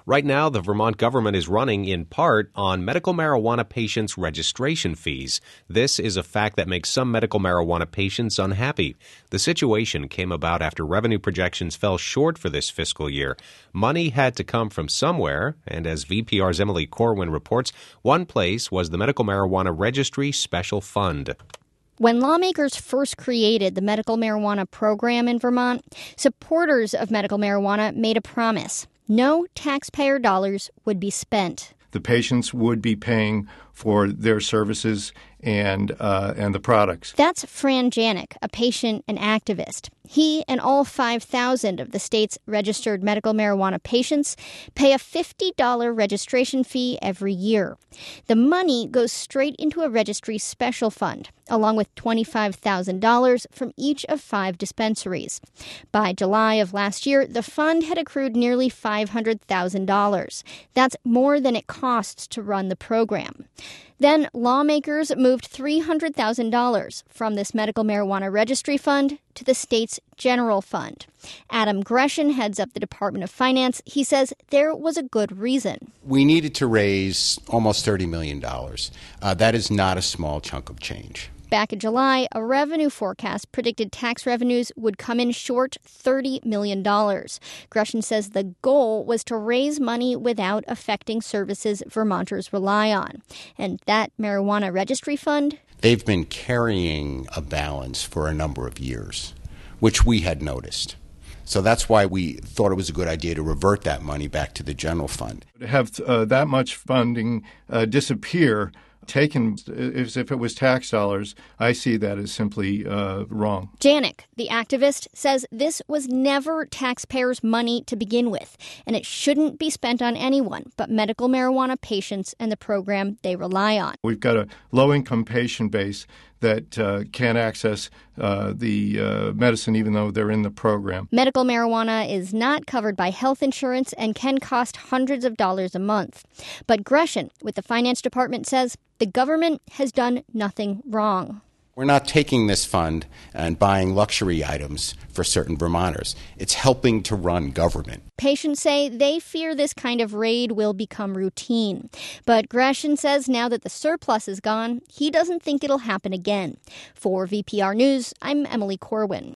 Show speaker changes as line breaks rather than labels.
Right now, the Vermont government is running in part on medical marijuana patients' registration fees. This is a fact that makes some medical marijuana patients unhappy. The situation came about after revenue projections fell short for this fiscal year. Money had to come from somewhere, and as VPR's Emily Corwin reports, one place was the Medical Marijuana Registry Special Fund.
When lawmakers first created the medical marijuana program in Vermont, supporters of medical marijuana made a promise. No taxpayer dollars would be spent.
The patients would be paying for their services and the products.
That's Fran Janik, a patient and activist. He and all 5,000 of the state's registered medical marijuana patients pay a $50 registration fee every year. The money goes straight into a registry special fund, along with $25,000 from each of 5 dispensaries. By July of last year, the fund had accrued nearly $500,000. That's more than it costs to run the program. Then lawmakers moved $300,000 from this medical marijuana registry fund to the state's general fund. Adam Gresham heads up the Department of Finance. He says there was a good reason.
We needed to raise almost $30 million. That is not a small chunk of change.
Back in July, a revenue forecast predicted tax revenues would come in short $30 million. Gresham says the goal was to raise money without affecting services Vermonters rely on. And that marijuana registry fund?
They've been carrying a balance for a number of years, which we had noticed. So that's why we thought it was a good idea to revert that money back to the general fund.
To have that much funding disappear, taken as if it was tax dollars, I see that as simply wrong.
Janik, the activist, says this was never taxpayers' money to begin with, and it shouldn't be spent on anyone but medical marijuana patients and the program they rely on.
We've got a low-income patient base that can't access the medicine even though they're in the program.
Medical marijuana is not covered by health insurance and can cost hundreds of dollars a month. But Gresham with the finance department says the government has done nothing wrong.
We're not taking this fund and buying luxury items for certain Vermonters. It's helping to run government.
Patients say they fear this kind of raid will become routine. But Gresham says now that the surplus is gone, he doesn't think it'll happen again. For VPR News, I'm Emily Corwin.